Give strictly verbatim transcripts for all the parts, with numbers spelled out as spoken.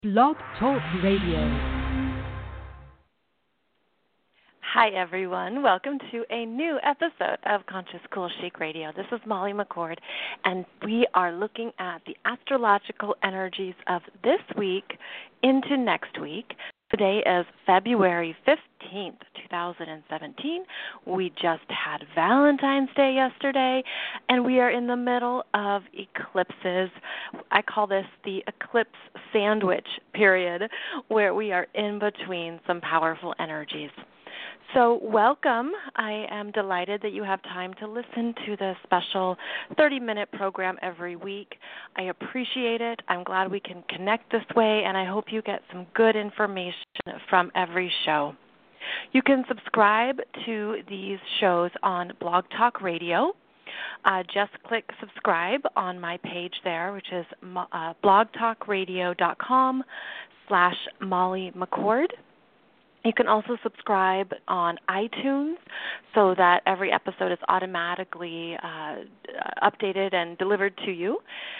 Blog Talk Radio. Hi, everyone. Welcome to a new episode of Conscious Cool Chic Radio. This is Molly McCord, and we are looking at the astrological energies of this week into next week. Today is February fifteenth, twenty seventeen. We just had Valentine's Day yesterday, and we are in the middle of eclipses. I call this the eclipse sandwich period, where we are in between some powerful energies. So welcome. I am delighted that you have time to listen to this special thirty-minute program every week. I appreciate it. I'm glad we can connect this way, and I hope you get some good information from every show. You can subscribe to these shows on Blog Talk Radio. Uh, just click subscribe on my page there, which is uh, blogtalkradio.com slash Molly McCord. You can also subscribe on iTunes so that every episode is automatically uh, updated and delivered to you.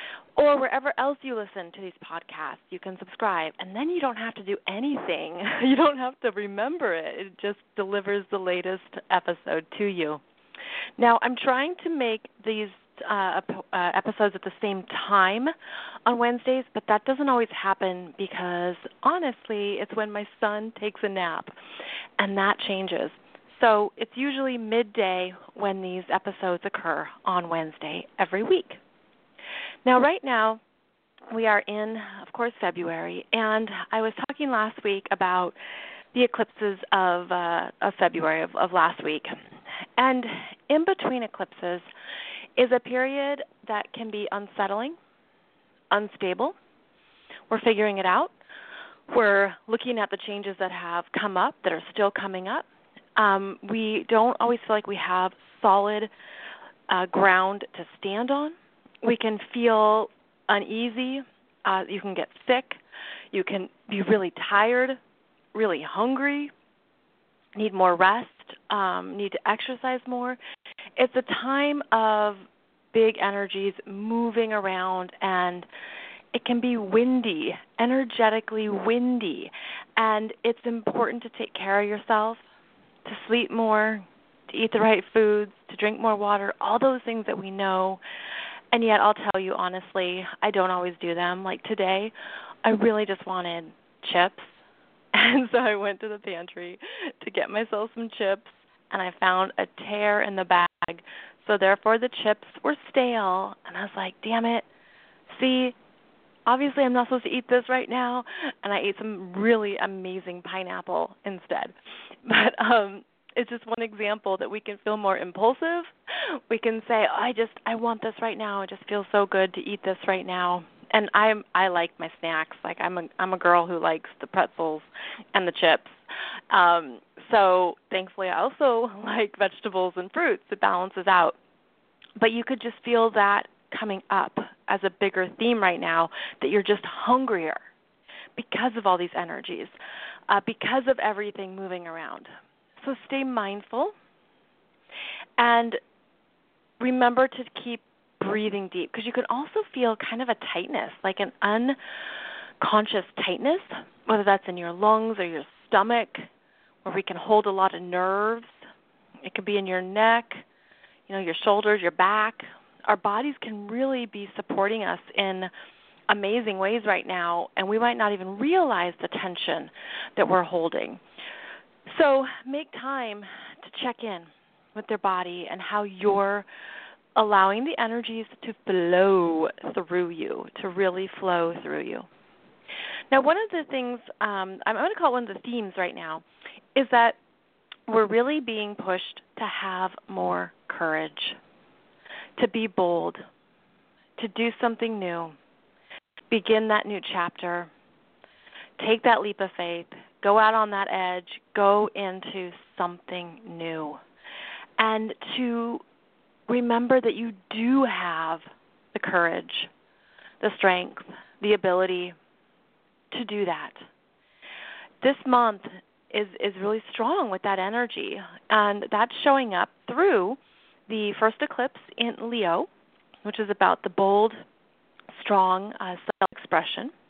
Or wherever else you listen to these podcasts, you can subscribe. And then you don't have to do anything. You don't have to remember it. It just delivers the latest episode to you. Now, I'm trying to make these Uh, uh, episodes at the same time on Wednesdays, but that doesn't always happen because, honestly, it's when my son takes a nap, and that changes. So it's usually midday when these episodes occur on Wednesday every week. Now, right now, we are in, of course, February, and I was talking last week about the eclipses of, uh, of February of, of last week. And in between eclipses is a period that can be unsettling, unstable. We're figuring it out. We're looking at the changes that have come up, that are still coming up. Um, we don't always feel like we have solid uh, ground to stand on. We can feel uneasy. Uh, you can get sick. You can be really tired, really hungry, need more rest, um, need to exercise more. It's a time of big energies moving around, and it can be windy, energetically windy. And it's important to take care of yourself, to sleep more, to eat the right foods, to drink more water, all those things that we know. And yet I'll tell you honestly, I don't always do them. Like today, I really just wanted chips. And so I went to the pantry to get myself some chips, and I found a tear in the bag. So therefore the chips were stale, and I was like, damn it. See, obviously I'm not supposed to eat this right now, and I ate some really amazing pineapple instead. But um, it's just one example that we can feel more impulsive. We can say, oh, I just, I want this right now. It just feels so good to eat this right now. And I'm I like my snacks. Like I'm a I'm a girl who likes the pretzels and the chips. Um, so thankfully, I also like vegetables and fruits. It balances out. But you could just feel that coming up as a bigger theme right now, that you're just hungrier because of all these energies, uh, because of everything moving around. So stay mindful and remember to keep breathing deep, because you can also feel kind of a tightness, like an unconscious tightness, whether that's in your lungs or your stomach, where we can hold a lot of nerves. It could be in your neck, you know, your shoulders, your back. Our bodies can really be supporting us in amazing ways right now, and we might not even realize the tension that we're holding. So make time to check in with their body and how you're allowing the energies to flow through you, to really flow through you. Now, one of the things, um, I'm going to call it one of the themes right now, is that we're really being pushed to have more courage, to be bold, to do something new, begin that new chapter, take that leap of faith, go out on that edge, go into something new, and to remember that you do have the courage, the strength, the ability to do that. This month is, is really strong with that energy, and that's showing up through the first eclipse in Leo, which is about the bold, strong uh, self-expression.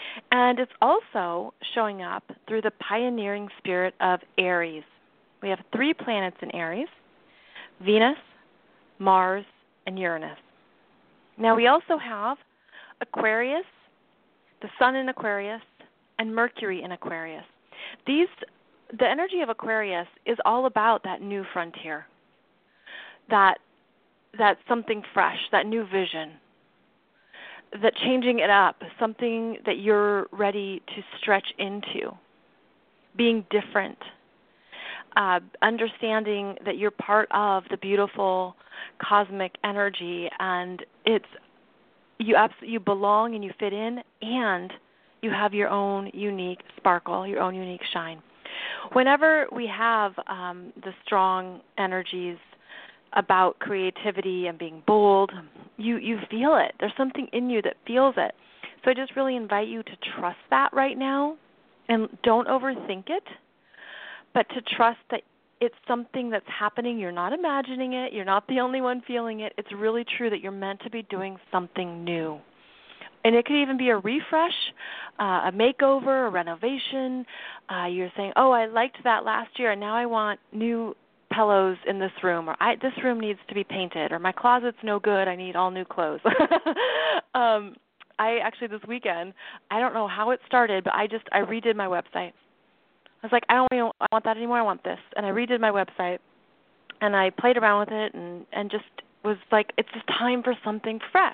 And it's also showing up through the pioneering spirit of Aries. We have three planets in Aries: Venus, Mars, and Uranus. Now we also have Aquarius, the Sun in Aquarius, and Mercury in Aquarius. These, the energy of Aquarius is all about that new frontier, that that something fresh, that new vision, that changing it up, something that you're ready to stretch into, being different, uh, understanding that you're part of the beautiful cosmic energy, and it's you absolutely you belong and you fit in, and you have your own unique sparkle, your own unique shine. Whenever we have um, the strong energies about creativity and being bold, you, you feel it. There's something in you that feels it. So I just really invite you to trust that right now, and don't overthink it, but to trust that it's something that's happening. You're not imagining it. You're not the only one feeling it. It's really true that you're meant to be doing something new. And it could even be a refresh, uh, a makeover, a renovation. Uh, you're saying, oh, I liked that last year, and now I want new pillows in this room, or I, this room needs to be painted, or my closet's no good, I need all new clothes. um, I actually this weekend, I don't know how it started, but I just, I redid my website. I was like, I don't really I want that anymore, I want this. And I redid my website, and I played around with it, and, and just was like, it's just time for something fresh.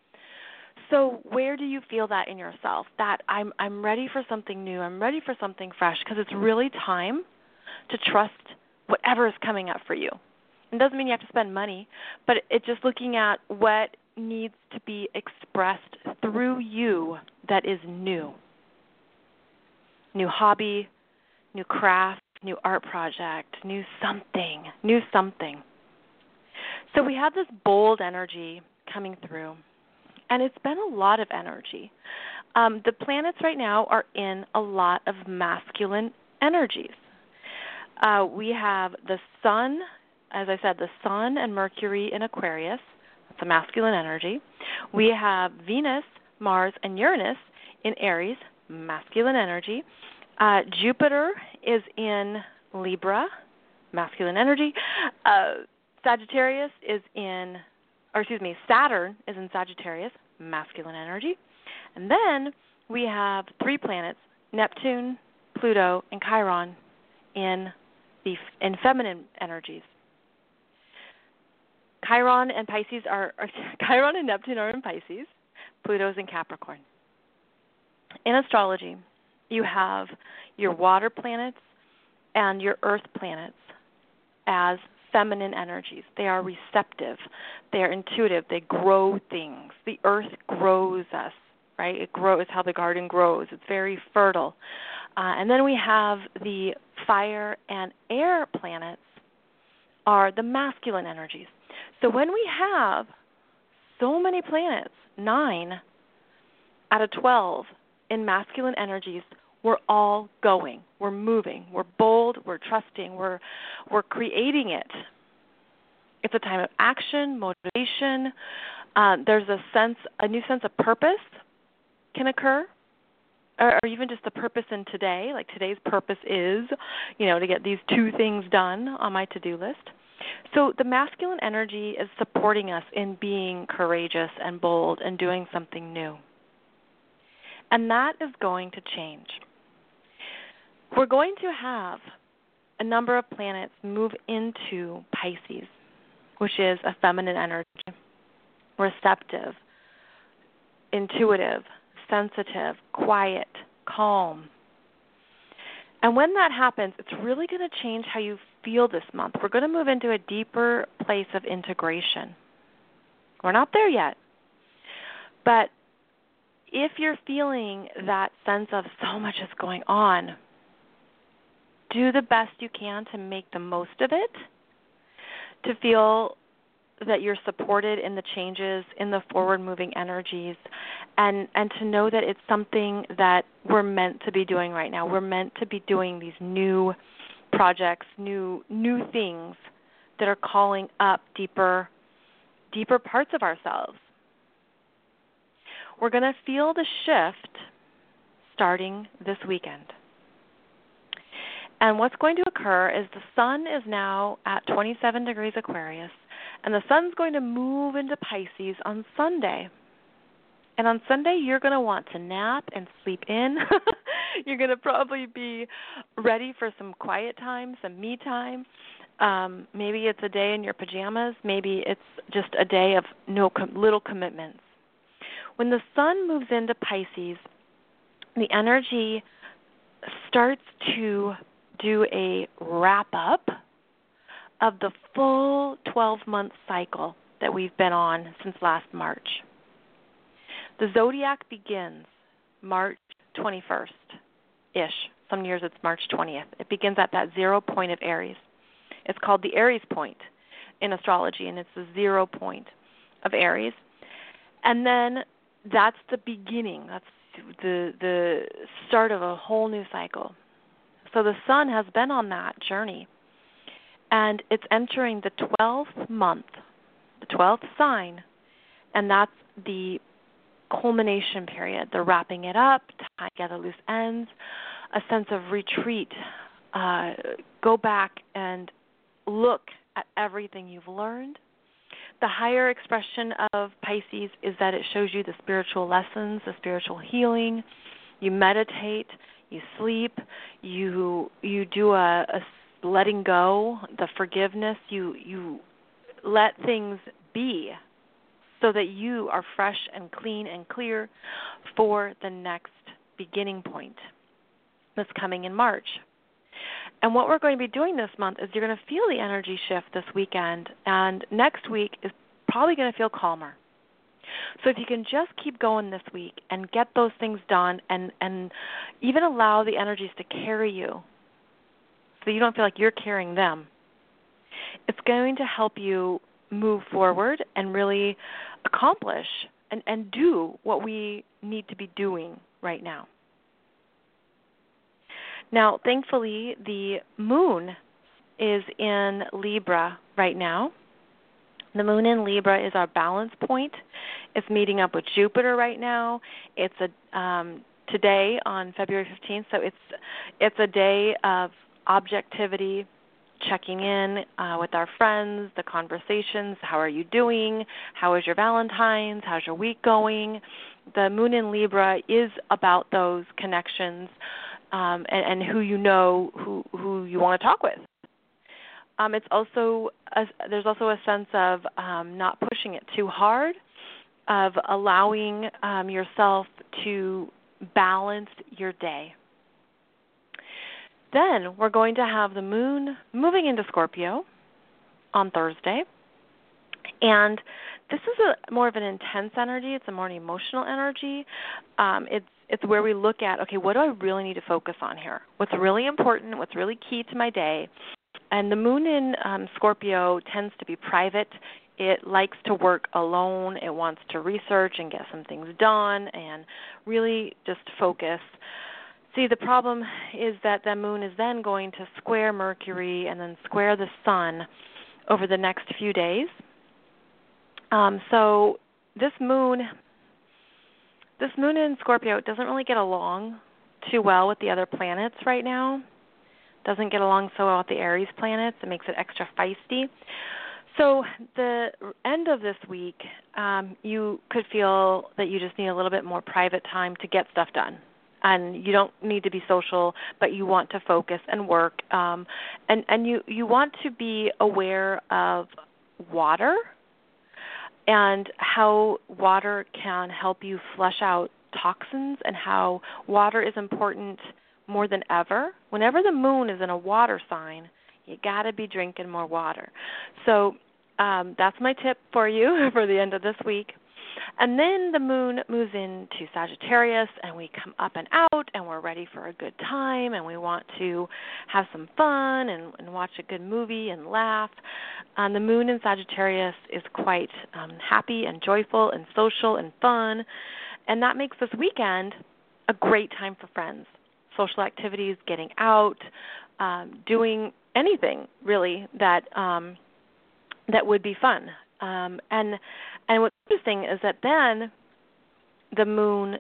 So where do you feel that in yourself, that I'm I'm ready for something new, I'm ready for something fresh, because it's really time to trust whatever is coming up for you. It doesn't mean you have to spend money, but it's just looking at what needs to be expressed through you that is new. New hobby, new craft, new art project, new something, new something. So we have this bold energy coming through, and it's been a lot of energy. Um, the planets right now are in a lot of masculine energies. Uh, we have the Sun, as I said, the Sun and Mercury in Aquarius. That's a masculine energy. We have Venus, Mars, and Uranus in Aries, masculine energy. Uh, Jupiter is in Libra, masculine energy. Uh, Sagittarius is in, or excuse me, Saturn is in Sagittarius, masculine energy. And then we have three planets, Neptune, Pluto, and Chiron in the in feminine energies. Chiron and Pisces are, or Chiron and Neptune are in Pisces. Pluto's in Capricorn. In astrology, you have your water planets and your earth planets as feminine energies. They are receptive. They are intuitive. They grow things. The earth grows us, right? It grows. It's how the garden grows. It's very fertile. Uh, and then we have the fire and air planets are the masculine energies. So when we have so many planets, nine out of twelve in masculine energies, we're all going. We're moving. We're bold. We're trusting. We're we're creating it. It's a time of action, motivation. Uh, there's a sense, a new sense of purpose can occur, or, or even just the purpose in today. Like today's purpose is, you know, to get these two things done on my to-do list. So the masculine energy is supporting us in being courageous and bold and doing something new. And that is going to change. We're going to have a number of planets move into Pisces, which is a feminine energy, receptive, intuitive, sensitive, quiet, calm. And when that happens, it's really going to change how you feel this month. We're going to move into a deeper place of integration. We're not there yet. But if you're feeling that sense of so much is going on, do the best you can to make the most of it, to feel that you're supported in the changes, in the forward-moving energies, and, and to know that it's something that we're meant to be doing right now. We're meant to be doing these new projects, new new things that are calling up deeper, deeper parts of ourselves. We're going to feel the shift starting this weekend. And what's going to occur is the sun is now at twenty-seven degrees Aquarius, and the sun's going to move into Pisces on Sunday. And on Sunday, you're going to want to nap and sleep in. You're going to probably be ready for some quiet time, some me time. Um, maybe it's a day in your pajamas. Maybe it's just a day of no com- little commitments. When the sun moves into Pisces, the energy starts to do a wrap-up of the full twelve-month cycle that we've been on since last March. The zodiac begins March twenty-first-ish. Some years it's March twentieth. It begins at that zero point of Aries. It's called the Aries point in astrology, and it's the zero point of Aries. And then that's the beginning. That's the the start of a whole new cycle. So the sun has been on that journey, and it's entering the twelfth month, the twelfth sign, and that's the culmination period, the wrapping it up, tying together loose ends, a sense of retreat. Uh, go back and look at everything you've learned. The higher expression of Pisces is that it shows you the spiritual lessons, the spiritual healing. You meditate, you sleep, you you do a, a letting go, the forgiveness. You you let things be, so that you are fresh and clean and clear for the next beginning point that's coming in March. And what we're going to be doing this month is you're going to feel the energy shift this weekend, and next week is probably going to feel calmer. So if you can just keep going this week and get those things done, and, and even allow the energies to carry you so you don't feel like you're carrying them, it's going to help you move forward and really accomplish and, and do what we need to be doing right now. Now, thankfully, the moon is in Libra right now. The moon in Libra is our balance point. It's meeting up with Jupiter right now. It's a um, today on February fifteenth, so it's it's a day of objectivity, checking in uh, with our friends, the conversations. How are you doing? How is your Valentine's? How's your week going? The moon in Libra is about those connections um, and, and who you know, who, who you want to talk with. Um, it's also a, there's also a sense of um, not pushing it too hard, of allowing um, yourself to balance your day. Then we're going to have the moon moving into Scorpio on Thursday. And this is a more of an intense energy. It's a more emotional energy. Um, it's it's where we look at, okay, what do I really need to focus on here? What's really important? What's really key to my day? And the moon in um, Scorpio tends to be private. It likes to work alone. It wants to research and get some things done and really just focus. See, the problem is that the moon is then going to square Mercury and then square the sun over the next few days. Um, so this moon, this moon in Scorpio doesn't really get along too well with the other planets right now. Doesn't get along so well with the Aries planets. It makes it extra feisty. So the end of this week, um, you could feel that you just need a little bit more private time to get stuff done. And you don't need to be social, but you want to focus and work. Um, and and you, you want to be aware of water and how water can help you flush out toxins, and how water is important more than ever. Whenever the moon is in a water sign, you got to be drinking more water. So um, that's my tip for you for the end of this week. And then the moon moves into Sagittarius, and we come up and out, and we're ready for a good time, and we want to have some fun and, and watch a good movie and laugh. Um, the moon in Sagittarius is quite um, happy and joyful and social and fun, and that makes this weekend a great time for friends. Social activities, getting out, um, doing anything really that um, that would be fun. Um, and and what's interesting is that then the moon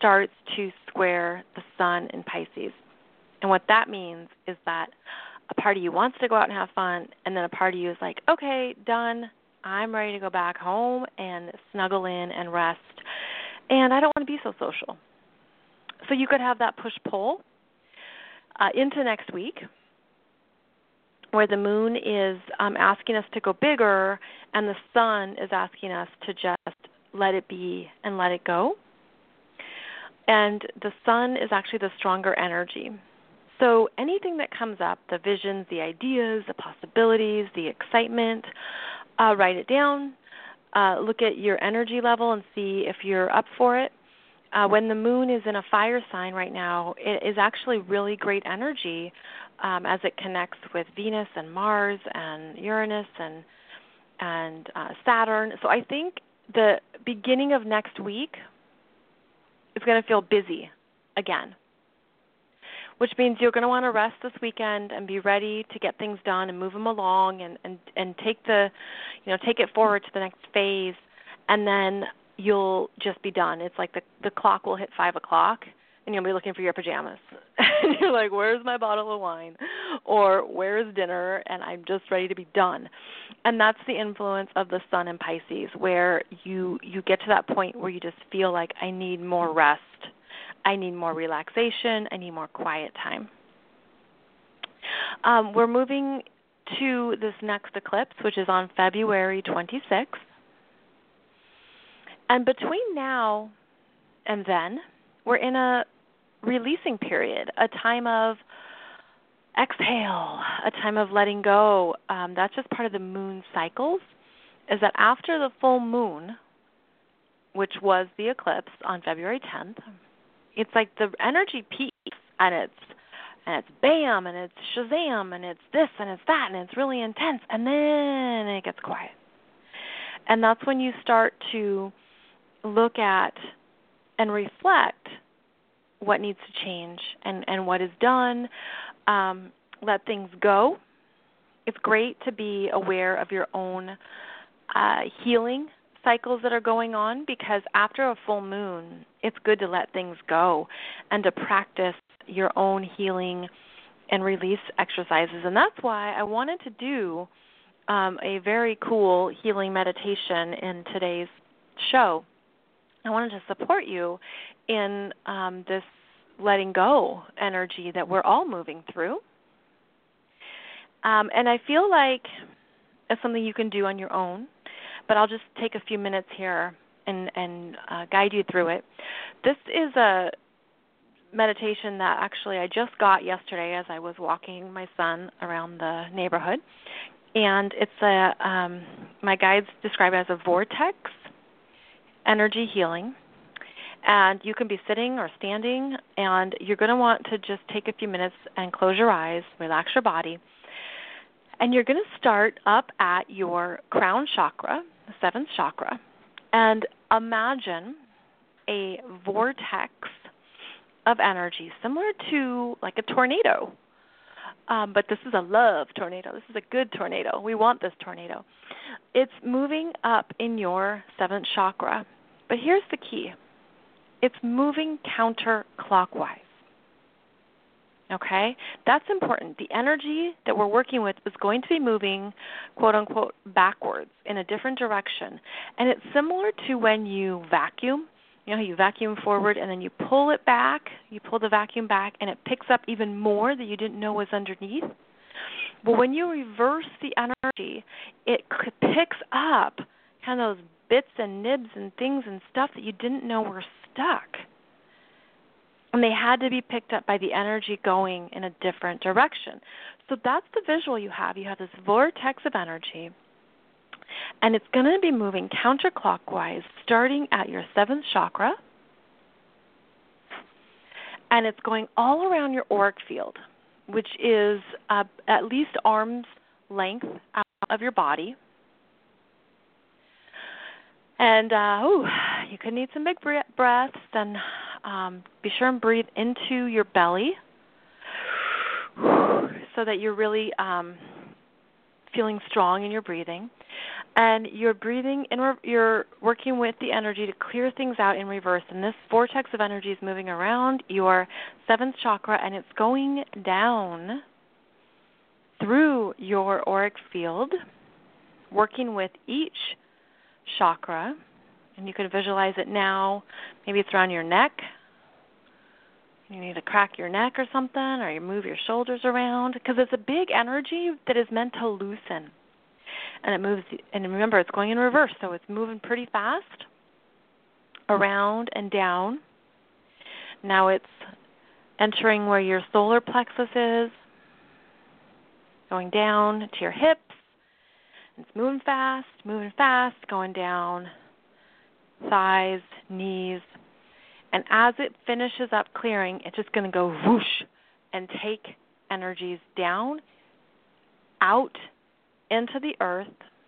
starts to square the sun in Pisces. And what that means is that a part of you wants to go out and have fun, and then a part of you is like, okay, done. I'm ready to go back home and snuggle in and rest, and I don't want to be so social. So you could have that push-pull uh, into next week, where the moon is um, asking us to go bigger and the sun is asking us to just let it be and let it go. And the sun is actually the stronger energy. So anything that comes up, the visions, the ideas, the possibilities, the excitement, uh, write it down. Uh, look at your energy level and see if you're up for it. Uh, when the moon is in a fire sign right now, it is actually really great energy um, as it connects with Venus and Mars and Uranus and and uh, Saturn. So I think the beginning of next week is going to feel busy again, which means you're going to want to rest this weekend and be ready to get things done and move them along and, and, and take the, you know, take it forward to the next phase, and then you'll just be done. It's like the the clock will hit five o'clock, and you'll be looking for your pajamas. And you're like, where's my bottle of wine? Or where's dinner? And I'm just ready to be done. And that's the influence of the sun in Pisces, where you, you get to that point where you just feel like, I need more rest. I need more relaxation. I need more quiet time. Um, we're moving to this next eclipse, which is on February twenty-sixth. And between now and then, we're in a releasing period, a time of exhale, a time of letting go. Um, that's just part of the moon cycles, is that after the full moon, which was the eclipse on February tenth, it's like the energy peaks, and it's and it's bam, and it's shazam, and it's this, and it's that, and it's really intense, and then it gets quiet. And that's when you start to look at and reflect what needs to change and, and what is done. Um, let things go. It's great to be aware of your own uh, healing cycles that are going on, because after a full moon, it's good to let things go and to practice your own healing and release exercises. And that's why I wanted to do um, a very cool healing meditation in today's show. I wanted to support you in um, this letting go energy that we're all moving through. Um, and I feel like it's something you can do on your own, but I'll just take a few minutes here and, and uh, guide you through it. This is a meditation that actually I just got yesterday as I was walking my son around the neighborhood. And it's a, um, my guides describe it as a vortex energy healing. And you can be sitting or standing, and you're going to want to just take a few minutes and close your eyes, relax your body. And you're going to start up at your crown chakra, the seventh chakra, and imagine a vortex of energy similar to like a tornado. Um, but this is a love tornado. This is a good tornado. We want this tornado. It's moving up in your seventh chakra. But here's the key. It's moving counterclockwise. Okay? That's important. The energy that we're working with is going to be moving, quote unquote, backwards in a different direction. And it's similar to when you vacuum. You know, you vacuum forward and then you pull it back, you pull the vacuum back, and it picks up even more that you didn't know was underneath. But when you reverse the energy, it picks up kind of those bits and nibs and things and stuff that you didn't know were stuck. And they had to be picked up by the energy going in a different direction. So that's the visual you have. You have this vortex of energy, and it's going to be moving counterclockwise, starting at your seventh chakra, and it's going all around your auric field, which is uh, at least arm's length out of your body. And, uh, ooh, you could need some big breaths, and um, be sure and breathe into your belly so that you're really um, feeling strong in your breathing. And you're breathing, in re- you're working with the energy to clear things out in reverse. And this vortex of energy is moving around your seventh chakra, and it's going down through your auric field, working with each chakra. And you can visualize it now. Maybe it's around your neck. You need to crack your neck or something, or you move your shoulders around, because it's a big energy that is meant to loosen. And it moves, and remember, it's going in reverse, so it's moving pretty fast around and down. Now it's entering where your solar plexus is, going down to your hips. It's moving fast, moving fast, going down, thighs, knees. And as it finishes up clearing, it's just going to go whoosh and take energies down, out, into the earth,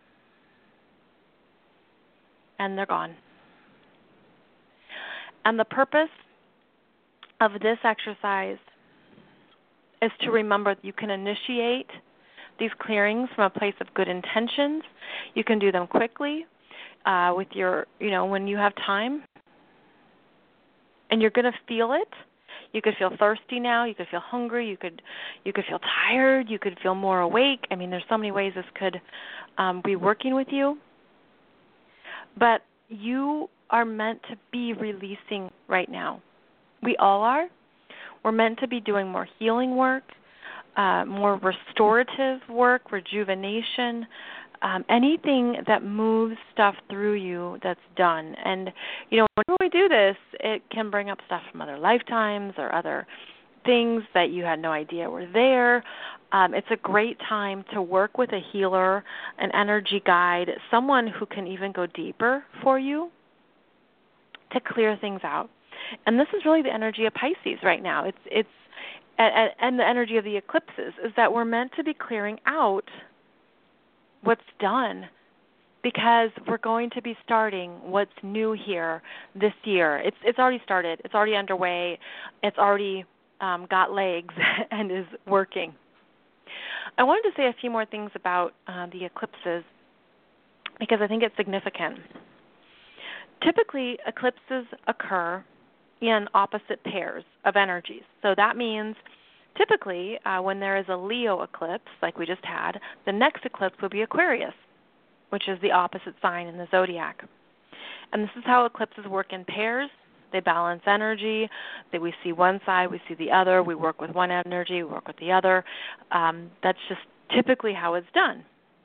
and they're gone. And the purpose of this exercise is to remember that you can initiate these clearings from a place of good intentions. You can do them quickly uh, with your, you know, when you have time. And you're going to feel it. You could feel thirsty now. You could feel hungry. You could you could feel tired. You could feel more awake. I mean, there's so many ways this could um, be working with you. But you are meant to be releasing right now. We all are. We're meant to be doing more healing work, uh, more restorative work, rejuvenation, um, anything that moves stuff through you that's done. And, you know, whenever we do this, it can bring up stuff from other lifetimes or other things that you had no idea were there. Um, it's a great time to work with a healer, an energy guide, someone who can even go deeper for you to clear things out. And this is really the energy of Pisces right now. It's it's and, and the energy of the eclipses is that we're meant to be clearing out what's done, because we're going to be starting what's new here this year. It's it's already started. It's already underway. It's already um, got legs and is working. I wanted to say a few more things about uh, the eclipses because I think it's significant. Typically, eclipses occur in opposite pairs of energies. So that means typically uh, when there is a Leo eclipse, like we just had, the next eclipse will be Aquarius, which is the opposite sign in the zodiac. And this is how eclipses work in pairs. They balance energy. That we see one side, we see the other. We work with one energy, we work with the other. Um, that's just typically how it's done.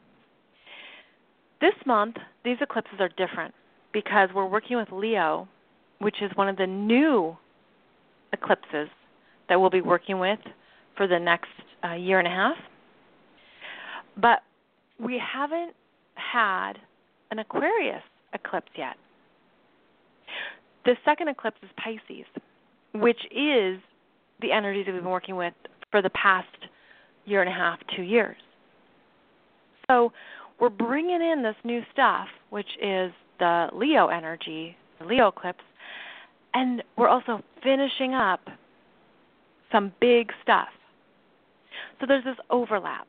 This month, these eclipses are different because we're working with Leo, which is one of the new eclipses that we'll be working with for the next uh, year and a half. But we haven't had an Aquarius eclipse yet. The second eclipse is Pisces, which is the energy that we've been working with for the past year and a half, two years. So we're bringing in this new stuff, which is the Leo energy, the Leo eclipse, and we're also finishing up some big stuff. So there's this overlap.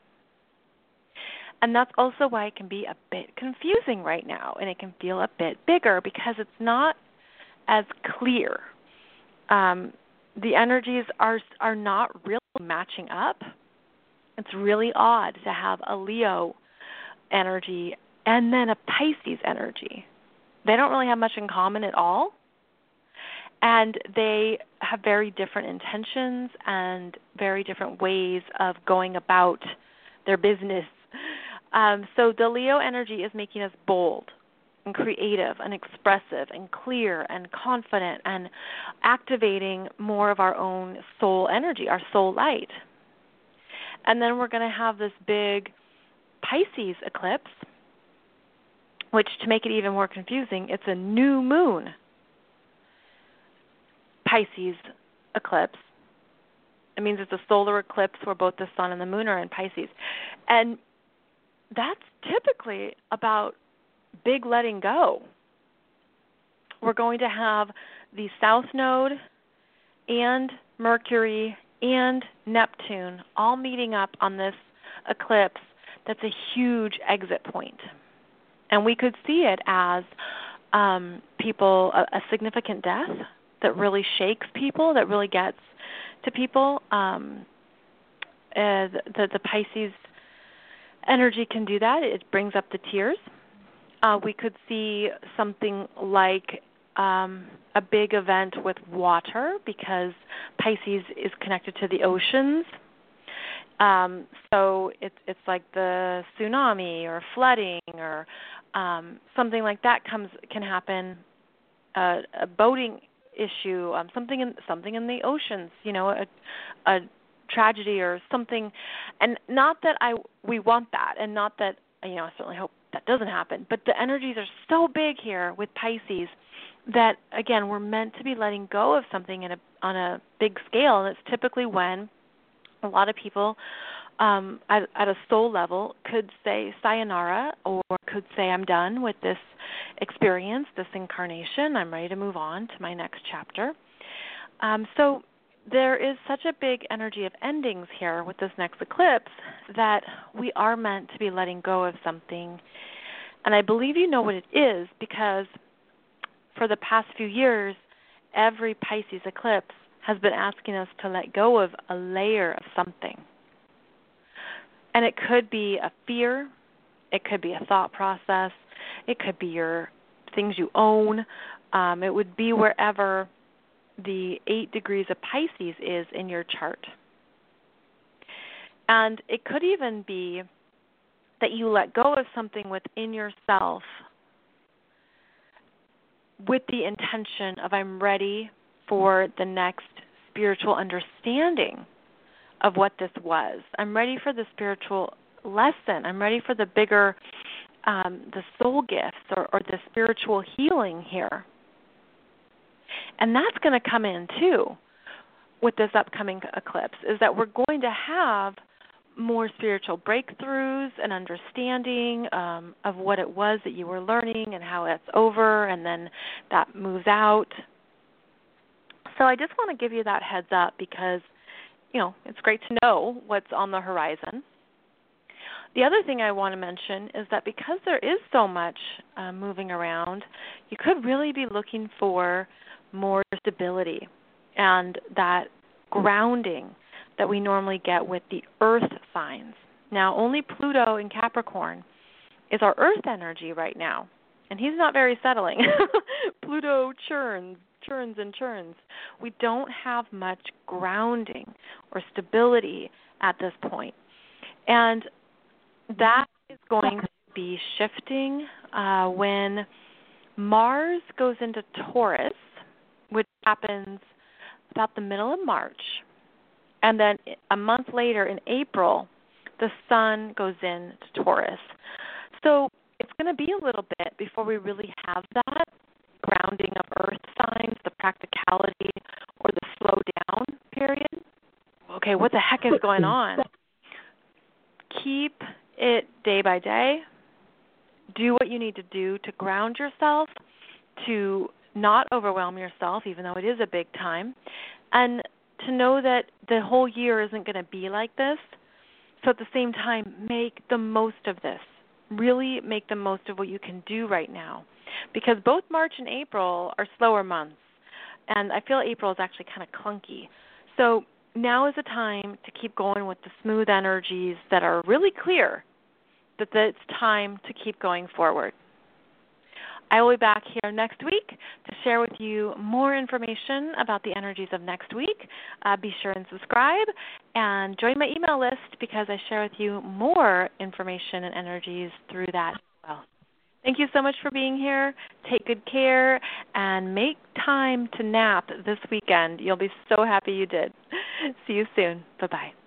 And that's also why it can be a bit confusing right now, and it can feel a bit bigger because it's not as clear. Um, the energies are are not really matching up. It's really odd to have a Leo energy and then a Pisces energy. They don't really have much in common at all. And they have very different intentions and very different ways of going about their business. Um, so the Leo energy is making us bold and creative and expressive and clear and confident and activating more of our own soul energy, our soul light. And then we're going to have this big Pisces eclipse, which, to make it even more confusing, it's a new moon Pisces eclipse. It means it's a solar eclipse where both the sun and the moon are in Pisces. And that's typically about big letting go. We're going to have the South Node and Mercury and Neptune all meeting up on this eclipse. That's a huge exit point. And we could see it as um, people, a, a significant death that really shakes people, that really gets to people. Um, uh, the, the Pisces energy can do that. It brings up the tears. Uh, we could see something like um, a big event with water, because Pisces is connected to the oceans. Um, so it's it's like the tsunami or flooding or um, something like that comes can happen. Uh, a boating issue, um, something in something in the oceans. You know, a, a tragedy or something. And not that I we want that, and not that you know I certainly hope that doesn't happen. But the energies are so big here with Pisces that again we're meant to be letting go of something in a, on a big scale. And it's typically when a lot of people um, at, at a soul level could say sayonara, or could say I'm done with this experience, this incarnation. I'm ready to move on to my next chapter. Um, so there is such a big energy of endings here with this next eclipse that we are meant to be letting go of something. And I believe you know what it is, because for the past few years, every Pisces eclipse has been asking us to let go of a layer of something. And it could be a fear, it could be a thought process, it could be your things you own. Um, it would be wherever the eight degrees of Pisces is in your chart. And it could even be that you let go of something within yourself with the intention of I'm ready for the next spiritual understanding of what this was. I'm ready for the spiritual lesson. I'm ready for the bigger, um, the soul gifts or, or the spiritual healing here. And that's going to come in too with this upcoming eclipse, is that we're going to have more spiritual breakthroughs and understanding um, of what it was that you were learning and how it's over, and then that moves out. So I just want to give you that heads up because, you know, it's great to know what's on the horizon. The other thing I want to mention is that because there is so much uh, moving around, you could really be looking for more stability and that grounding that we normally get with the earth signs. Now, only Pluto in Capricorn is our earth energy right now, and he's not very settling. Pluto churns, churns and churns. We don't have much grounding or stability at this point. And that is going to be shifting uh, when Mars goes into Taurus, which happens about the middle of March. And then a month later, in April, the Sun goes into Taurus. So it's going to be a little bit before we really have that grounding of earth signs, the practicality, or the slow down period. Okay, what the heck is going on? Keep it day by day. Do what you need to do to ground yourself, to not overwhelm yourself, even though it is a big time, and to know that the whole year isn't going to be like this. So at the same time, make the most of this. Really make the most of what you can do right now. Because both March and April are slower months, and I feel April is actually kind of clunky. So now is the time to keep going with the smooth energies that are really clear, that it's time to keep going forward. I will be back here next week to share with you more information about the energies of next week. Uh, be sure and subscribe and join my email list because I share with you more information and energies through that as well. Thank you so much for being here. Take good care and make time to nap this weekend. You'll be so happy you did. See you soon. Bye-bye.